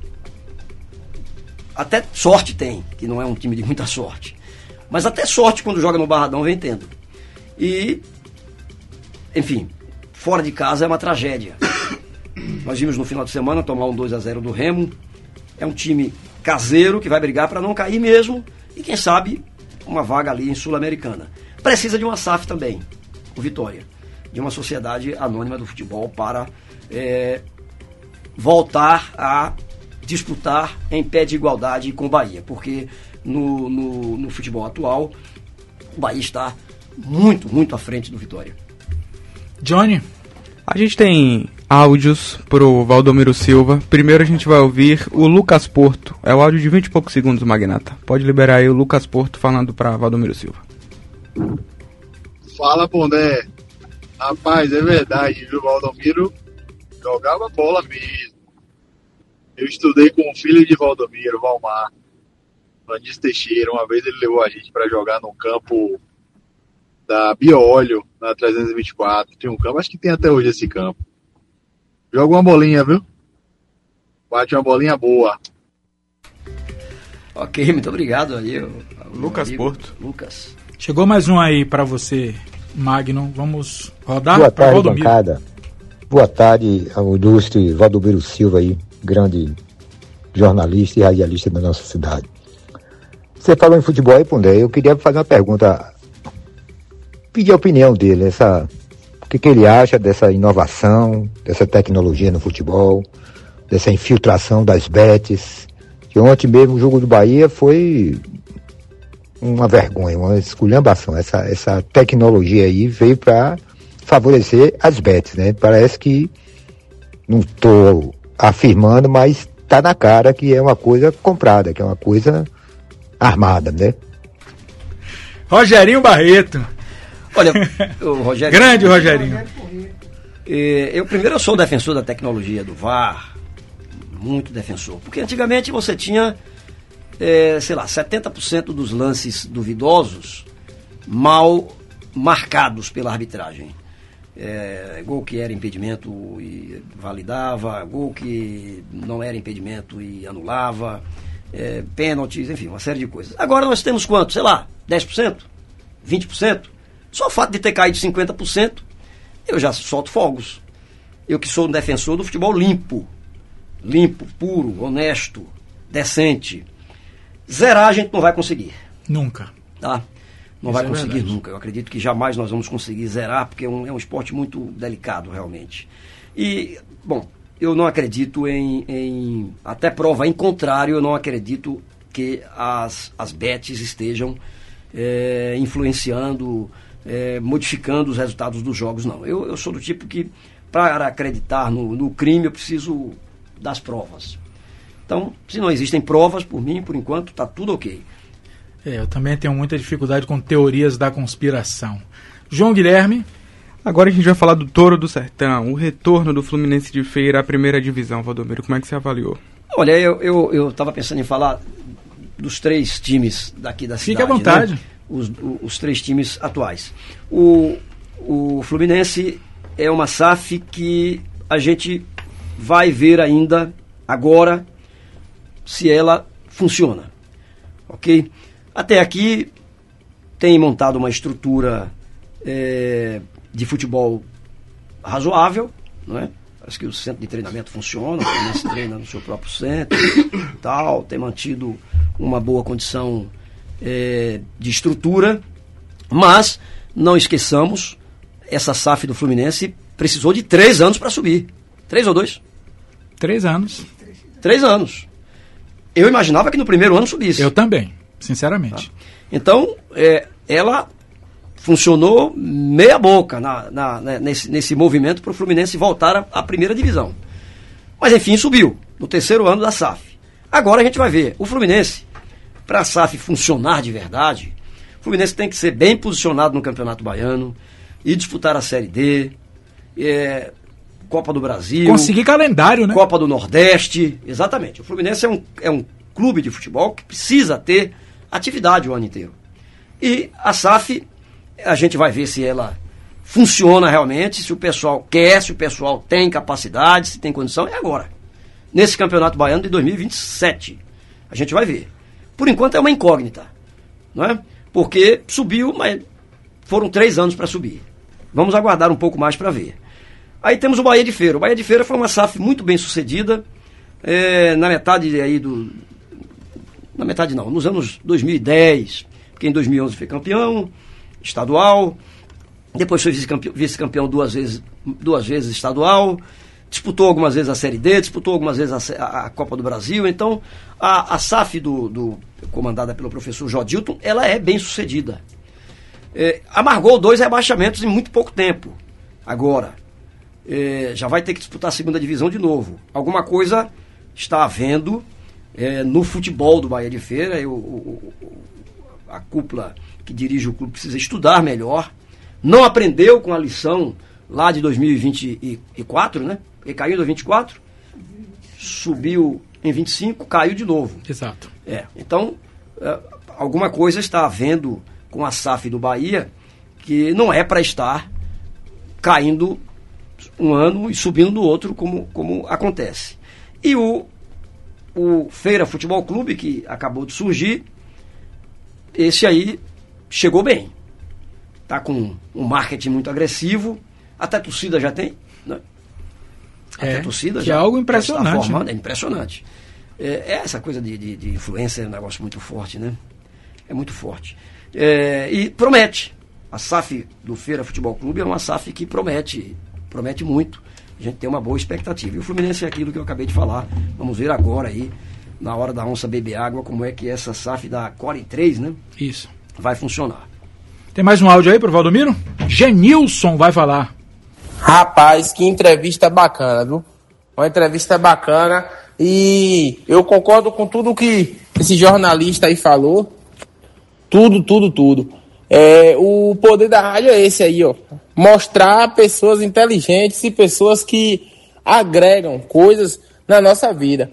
até sorte tem, que não é um time de muita sorte, mas até sorte quando joga no Barradão vem tendo. E, enfim, fora de casa é uma tragédia. Nós vimos no final de semana tomar um dois a zero do Remo. É um time caseiro que vai brigar para não cair mesmo. E quem sabe uma vaga ali em Sul-Americana. Precisa de uma S A F também, o Vitória. De uma Sociedade Anônima do Futebol para é, voltar a disputar em pé de igualdade com o Bahia. Porque No, no, no futebol atual, o Bahia está muito, muito à frente do Vitória. Johnny? A gente tem áudios pro Valdomiro Silva. Primeiro a gente vai ouvir o Lucas Porto. É o áudio de vinte e poucos segundos, Magnata. Pode liberar aí o Lucas Porto falando para Valdomiro Silva. Fala, Pondé. Rapaz, é verdade, viu? Valdomiro jogava bola mesmo. Eu estudei com o filho de Valdomiro, Valmar. Anísio Teixeira, uma vez ele levou a gente para jogar no campo da Biolho, na trezentos e vinte e quatro. Tem um campo, acho que tem até hoje esse campo. Joga uma bolinha, viu? Bate uma bolinha boa. Ok, muito obrigado aí. Lucas Porto. Lucas. Chegou mais um aí para você, Magno. Vamos rodar? Boa tarde, bancada. Boa tarde ao ilustre Valdomiro Silva aí, grande jornalista e radialista da nossa cidade. você falou em futebol aí, Pondé, eu queria fazer uma pergunta, pedir a opinião dele, essa, o que, que ele acha dessa inovação, dessa tecnologia no futebol, dessa infiltração das bets, que ontem mesmo o jogo do Bahia foi uma vergonha, uma esculhambação. Essa, essa tecnologia aí veio para favorecer as bets, né? Parece que, não estou afirmando, mas está na cara que é uma coisa comprada, que é uma coisa armada, né? Rogerinho Barreto. Olha, o Rogério... Grande Rogerinho. Eu primeiro eu sou defensor da tecnologia do V A R, muito defensor, porque antigamente você tinha, é, sei lá, setenta por cento dos lances duvidosos mal marcados pela arbitragem. É, gol que era impedimento e validava, gol que não era impedimento e anulava, é, pênaltis, enfim, uma série de coisas. Agora nós temos quanto? Sei lá, dez por cento? vinte por cento? Só o fato de ter caído cinquenta por cento, eu já solto fogos. Eu que sou um defensor do futebol limpo. Limpo, puro, honesto, decente. Zerar a gente não vai conseguir. Nunca. Tá? Não Isso vai é conseguir verdade. nunca. Eu acredito que jamais nós vamos conseguir zerar, porque é um, é um esporte muito delicado, realmente. E, bom, eu não acredito em, em... Até prova em contrário, eu não acredito que as, as bets estejam é, influenciando, é, modificando os resultados dos jogos, não. Eu, eu sou do tipo que, para acreditar no, no crime, eu preciso das provas. Então, se não existem provas, por mim, por enquanto, está tudo ok. É, eu também tenho muita dificuldade com teorias da conspiração. João Guilherme. Agora a gente vai falar do Touro do Sertão, o retorno do Fluminense de Feira à primeira divisão, Valdomiro. Como é que você avaliou? Olha, eu eu, eu tava pensando em falar dos três times daqui da cidade. Fique à vontade. Né? Os, os, os três times atuais. O, o Fluminense é uma S A F que a gente vai ver ainda agora se ela funciona. Ok? Até aqui tem montado uma estrutura é, de futebol razoável, não é? Parece que o centro de treinamento funciona, o Fluminense treina no seu próprio centro, tal, tem mantido uma boa condição é, de estrutura, mas não esqueçamos, essa S A F do Fluminense precisou de três anos para subir. Três ou dois? Três anos. Três anos. Eu imaginava que no primeiro ano subisse. Eu também, sinceramente. Tá? Então, é, ela funcionou meia boca na, na, na, nesse, nesse movimento para o Fluminense voltar à, à primeira divisão. Mas, enfim, subiu no terceiro ano da S A F. Agora a gente vai ver. O Fluminense, para a S A F funcionar de verdade, o Fluminense tem que ser bem posicionado no Campeonato Baiano e disputar a Série D, é, Copa do Brasil. Conseguir calendário, né? Copa do Nordeste. Exatamente. O Fluminense é um, é um clube de futebol que precisa ter atividade o ano inteiro. E a S A F, a gente vai ver se ela funciona realmente, se o pessoal quer, se o pessoal tem capacidade, se tem condição, é agora. Nesse Campeonato Baiano de dois mil e vinte e sete. A gente vai ver. Por enquanto é uma incógnita, não é? Porque subiu, mas foram três anos para subir. Vamos aguardar um pouco mais para ver. Aí temos o Bahia de Feira. O Bahia de Feira foi uma S A F muito bem sucedida, é, na metade aí do... Na metade não, nos anos dois mil e dez, porque em dois mil e onze foi campeão estadual, depois foi vice-campeão, vice-campeão duas vezes, duas vezes estadual, disputou algumas vezes a Série D, disputou algumas vezes a, a Copa do Brasil. Então a, a S A F do, do, comandada pelo professor Jodilton, ela é bem sucedida. É, amargou dois rebaixamentos em muito pouco tempo. Agora, é, já vai ter que disputar a segunda divisão de novo. Alguma coisa está havendo é, no futebol do Bahia de Feira. Eu, o, a cúpula que dirige o clube precisa estudar melhor. Não aprendeu com a lição lá de dois mil e vinte e quatro, né? Ele caiu em dois mil e vinte e quatro, subiu em vinte e cinco, caiu de novo. Exato. É, então, é, alguma coisa está havendo com a S A F do Bahia que não é para estar caindo um ano e subindo no outro, como, como acontece. E o, o Feira Futebol Clube, que acabou de surgir, esse aí chegou bem. Está com um marketing muito agressivo, até a torcida já tem, né? Até É, a torcida que já é algo já impressionante, está formando, né? é impressionante. É, essa coisa de, de, de influência é um negócio muito forte, né? é muito forte. É, e promete. A S A F do Feira Futebol Clube é uma S A F que promete, promete muito. A gente tem uma boa expectativa. E o Fluminense é aquilo que eu acabei de falar. Vamos ver agora aí, na hora da onça beber água, como é que essa S A F da Core três, né? Isso. Vai funcionar. Tem mais um áudio aí pro Valdomiro? Genilson vai falar. Rapaz, que entrevista bacana, viu? Uma entrevista bacana. E eu concordo com tudo que esse jornalista aí falou. Tudo, tudo, tudo. É, o poder da rádio é esse aí, ó. Mostrar pessoas inteligentes e pessoas que agregam coisas na nossa vida.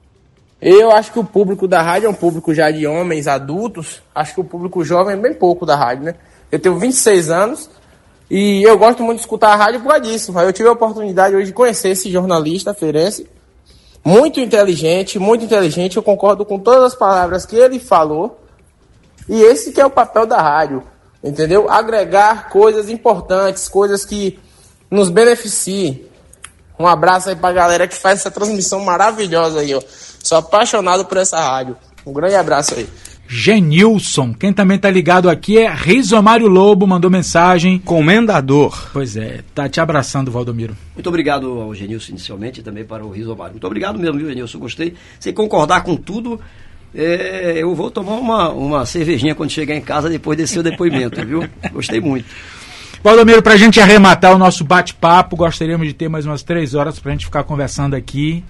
Eu acho que o público da rádio é um público já de homens adultos. Acho que o público jovem é bem pouco da rádio, né? Eu tenho vinte e seis anos e eu gosto muito de escutar a rádio por causa disso. Eu tive a oportunidade hoje de conhecer esse jornalista feirense. Muito inteligente, muito inteligente. Eu concordo com todas as palavras que ele falou. E esse que é o papel da rádio, entendeu? Agregar coisas importantes, coisas que nos beneficiem. Um abraço aí pra galera que faz essa transmissão maravilhosa aí, ó. Sou apaixonado por essa rádio. Um grande abraço aí. Genilson, quem também tá ligado aqui é Rizomário Lobo, mandou mensagem. Comendador. Pois é, tá te abraçando, Valdomiro. Muito obrigado ao Genilson inicialmente e também para o Rizomário. Muito obrigado mesmo, viu, Genilson? Gostei. Sem concordar com tudo, é, eu vou tomar uma, uma cervejinha quando chegar em casa depois desse seu depoimento, viu? Gostei muito. Valdomiro, pra gente arrematar o nosso bate-papo, gostaríamos de ter mais umas três horas pra gente ficar conversando aqui.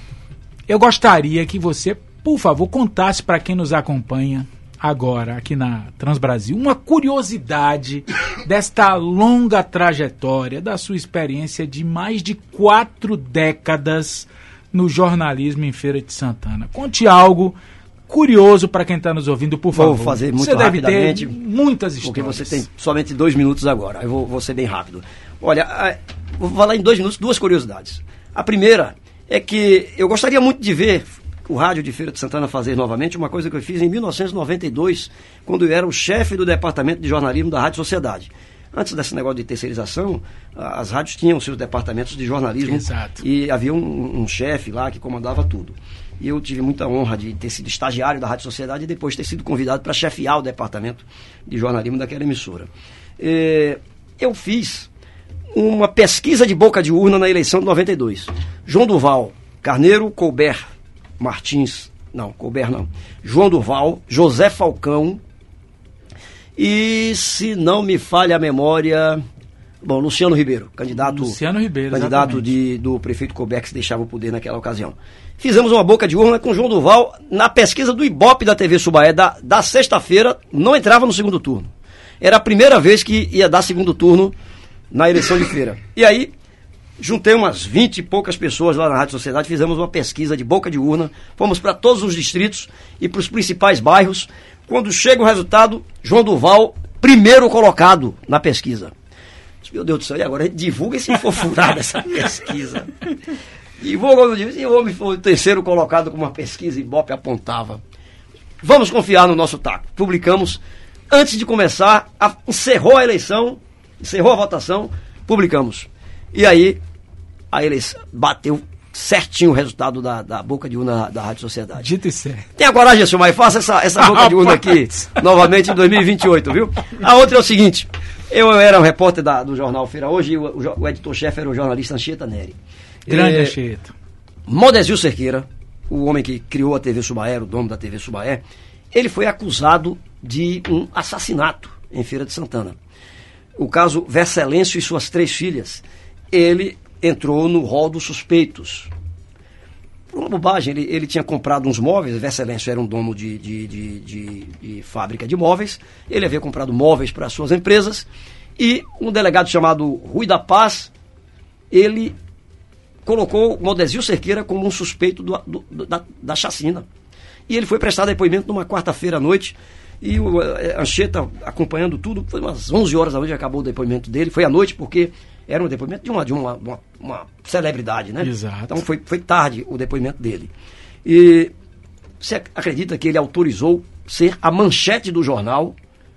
Eu gostaria que você, por favor, contasse para quem nos acompanha agora aqui na Transbrasil uma curiosidade desta longa trajetória, da sua experiência de mais de quatro décadas no jornalismo em Feira de Santana. Conte algo curioso para quem está nos ouvindo, por favor. Vou fazer muito você rapidamente. Deve ter muitas histórias. Porque você tem somente dois minutos agora. Eu vou, vou ser bem rápido. Olha, vou falar em dois minutos duas curiosidades. A primeira é que eu gostaria muito de ver o rádio de Feira de Santana fazer novamente uma coisa que eu fiz em mil novecentos e noventa e dois, quando eu era o chefe do departamento de jornalismo da Rádio Sociedade. Antes desse negócio de terceirização, as rádios tinham seus departamentos de jornalismo. Exato. E havia um, um chefe lá que comandava tudo. E eu tive muita honra de ter sido estagiário da Rádio Sociedade e depois ter sido convidado para chefiar o departamento de jornalismo daquela emissora. É, eu fiz uma pesquisa de boca de urna na eleição de noventa e dois. João Durval Carneiro, Colbert Martins, não, Colbert não, João Durval, José Falcão e, se não me falha a memória, bom, Luciano Ribeiro, candidato, Luciano Ribeiro, candidato de, do prefeito Colbert, que se deixava o poder naquela ocasião. Fizemos uma boca de urna com João Durval na pesquisa do Ibope da T V Subaé, da, da sexta-feira, não entrava no segundo turno. Era a primeira vez que ia dar segundo turno na eleição de Feira. E aí, juntei umas vinte e poucas pessoas lá na Rádio Sociedade, fizemos uma pesquisa de boca de urna, fomos para todos os distritos e para os principais bairros. Quando chega o resultado, João Durval, primeiro colocado na pesquisa. Meu Deus do céu, e agora? Divulga se for furada essa pesquisa. Divulga, como eu disse, e o homem foi o terceiro colocado com uma pesquisa, Ibope apontava. Vamos confiar no nosso taco. Publicamos, antes de começar, a, encerrou a eleição, encerrou a votação, publicamos. E aí, a eleição bateu certinho o resultado da, da boca de urna da Rádio Sociedade. Dito e certo. Tenha coragem, Silmar, e faça essa, essa boca de urna aqui novamente em dois mil e vinte e oito, viu? A outra é o seguinte, eu era um repórter da, do jornal Feira Hoje e o, o, o editor-chefe era o jornalista Anchieta Neri. Grande é, Anchieta. Modésio Cerqueira, o homem que criou a T V Subaé, o dono da T V Subaé, ele foi acusado de um assassinato em Feira de Santana. O caso Vercelêncio e suas três filhas, ele entrou no rol dos suspeitos. Por uma bobagem, ele, ele tinha comprado uns móveis, Vercelêncio era um dono de, de, de, de, de fábrica de móveis, ele havia comprado móveis para suas empresas, e um delegado chamado Rui da Paz, ele colocou Modésio Cerqueira como um suspeito do, do, da, da chacina. E ele foi prestar depoimento numa quarta-feira à noite, e o Anchieta acompanhando tudo, foi umas onze horas da noite, acabou o depoimento dele, foi à noite porque era um depoimento de uma, de uma, uma, uma celebridade, né? Exato. Então foi, foi tarde o depoimento dele. E você acredita que ele autorizou ser a manchete do jornal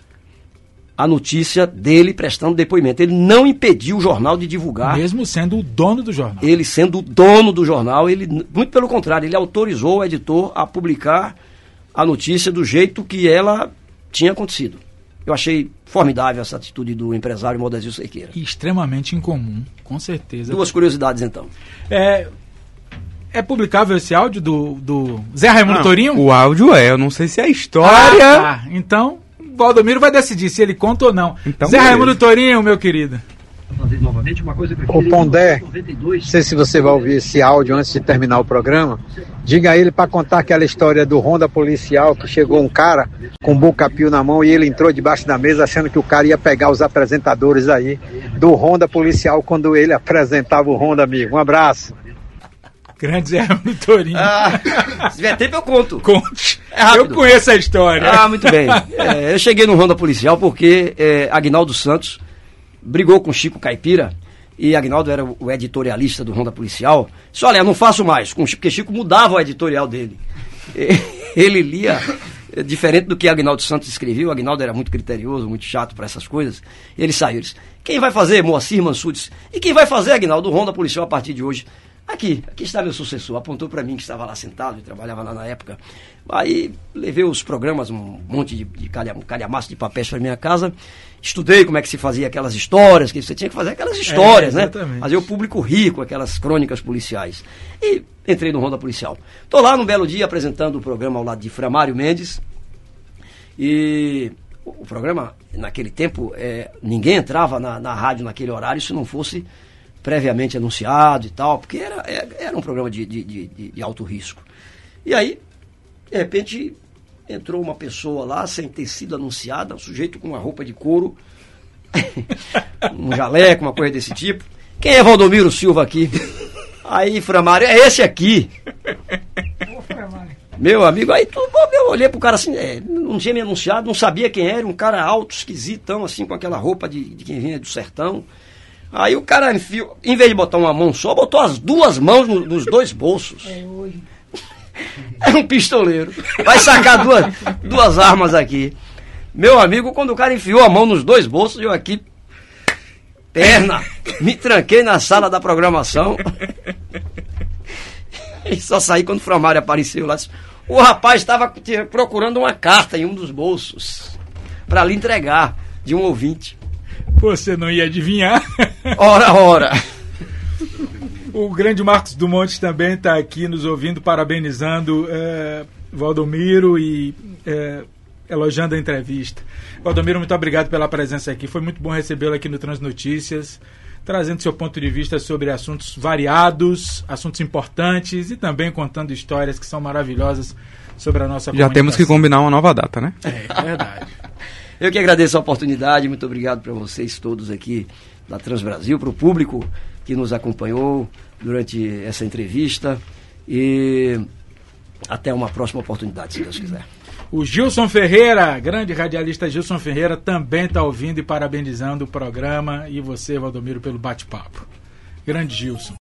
a notícia dele prestando depoimento? Ele não impediu o jornal de divulgar. Mesmo sendo o dono do jornal. Ele sendo o dono do jornal, ele, muito pelo contrário, ele autorizou o editor a publicar a notícia do jeito que ela tinha acontecido. Eu achei formidável essa atitude do empresário Modésio Cerqueira. E extremamente incomum, com certeza. Duas curiosidades, então. É, é publicável esse áudio do, do Zé Raimundo Não, Torinho? O áudio é, eu não sei se é a história... Ah, tá. Então, Valdomiro vai decidir se ele conta ou não. Então, Zé beleza. Raimundo Torinho, meu querido. Ô Pondé, não sei se você vai ouvir esse áudio antes de terminar o programa. Diga a ele para contar aquela história do Honda policial, que chegou um cara com um bucapio na mão e ele entrou debaixo da mesa achando que o cara ia pegar os apresentadores aí do Honda policial quando ele apresentava o Honda, amigo. Um abraço. Grande Zé Raimundo Torinho. Ah, se tiver tempo eu conto. Conte. É rápido. Eu conheço a história. Ah, muito bem. É, eu cheguei no Honda policial porque é, Aguinaldo Santos brigou com Chico Caipira, e Aguinaldo era o editorialista do Honda Policial. Disse, olha, eu não faço mais, com Chico, porque Chico mudava o editorial dele. Ele lia, diferente do que Aguinaldo Santos escreveu. Aguinaldo era muito criterioso, muito chato para essas coisas. Ele saiu, ele disse, quem vai fazer, Moacir Mansur? Disse, e quem vai fazer, Aguinaldo, o Honda Policial a partir de hoje? Aqui, aqui está meu sucessor. Apontou para mim, que estava lá sentado e trabalhava lá na época. Aí levei os programas, um monte de, de calha, calhamaço de papéis para minha casa. Estudei como é que se fazia aquelas histórias, que você tinha que fazer aquelas histórias, é, né? Fazer o público rir com aquelas crônicas policiais. E entrei no Honda Policial. Estou lá num belo dia apresentando o programa ao lado de Framário Mendes. E o programa, naquele tempo, é, ninguém entrava na, na rádio naquele horário se não fosse previamente anunciado e tal, porque era, era um programa de, de, de, de alto risco. E aí, de repente, entrou uma pessoa lá, sem ter sido anunciada, um sujeito com uma roupa de couro, um jaleco, uma coisa desse tipo. Quem é Valdomiro Silva aqui? Aí, Framário, é esse aqui. Meu amigo, aí tudo, eu olhei pro cara assim, é, não tinha me anunciado, não sabia quem era, um cara alto, esquisitão, assim, com aquela roupa de, de quem vinha do sertão. Aí o cara enfiou, em vez de botar uma mão só, botou as duas mãos no, nos dois bolsos. É hoje. É um pistoleiro. Vai sacar duas, duas armas aqui. Meu amigo, quando o cara enfiou a mão nos dois bolsos, eu aqui, perna, me tranquei na sala da programação. E só saí quando o Framário apareceu lá. O rapaz estava procurando uma carta em um dos bolsos para lhe entregar de um ouvinte. Você não ia adivinhar. Ora, ora. O grande Marcos Dumont também está aqui nos ouvindo, parabenizando é, Valdomiro e é, elogiando a entrevista. Valdomiro, muito obrigado pela presença aqui. Foi muito bom recebê-lo aqui no Transnotícias, trazendo seu ponto de vista sobre assuntos variados, assuntos importantes e também contando histórias que são maravilhosas sobre a nossa comunicação. Já temos que combinar uma nova data, né? É, é verdade. Eu que agradeço a oportunidade, muito obrigado para vocês todos aqui da Transbrasil, para o público que nos acompanhou durante essa entrevista e até uma próxima oportunidade, se Deus quiser. O Gilson Ferreira, grande radialista Gilson Ferreira, também está ouvindo e parabenizando o programa e você, Valdomiro, pelo bate-papo. Grande Gilson.